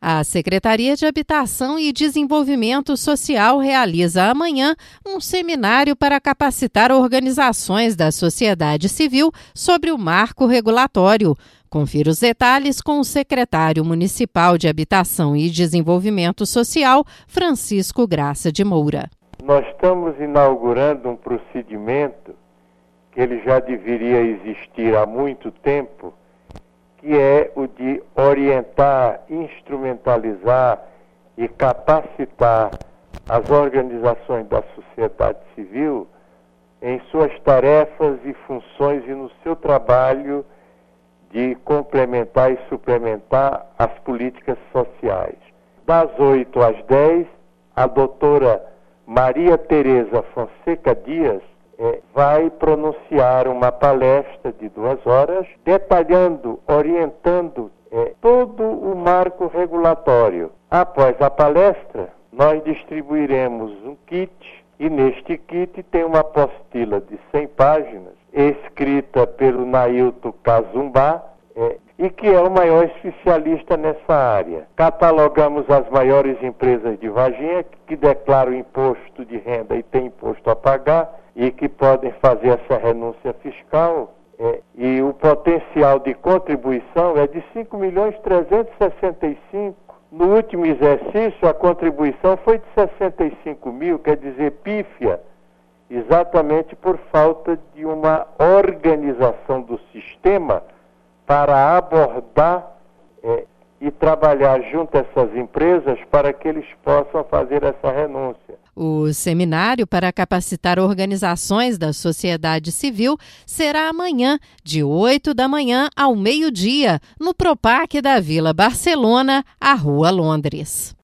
A Secretaria de Habitação e Desenvolvimento Social realiza amanhã um seminário para capacitar organizações da sociedade civil sobre o marco regulatório. Confira os detalhes com o secretário municipal de Habitação e Desenvolvimento Social, Francisco Graça de Moura. Nós estamos inaugurando um procedimento que ele já deveria existir há muito tempo, que é o de orientar, instrumentalizar e capacitar as organizações da sociedade civil em suas tarefas e funções e no seu trabalho de complementar e suplementar as políticas sociais. Das 8 às 10, a doutora Maria Tereza Fonseca Dias vai pronunciar uma palestra de 2 horas, detalhando, orientando todo o marco regulatório. Após a palestra, nós distribuiremos um kit, e neste kit tem uma apostila de 100 páginas, escrita pelo Nailton Cazumbá, e que é o maior especialista nessa área. Catalogamos as maiores empresas de Varginha que declaram imposto de renda e têm imposto a pagar, e que podem fazer essa renúncia fiscal, e o potencial de contribuição é de 5.365.000. No último exercício, a contribuição foi de 65 mil, quer dizer, pífia, exatamente por falta de uma organização do sistema para abordar e trabalhar junto a essas empresas para que eles possam fazer essa renúncia. O seminário para capacitar organizações da sociedade civil será amanhã, de 8 da manhã ao meio-dia, no Propac da Vila Barcelona, à Rua Londres.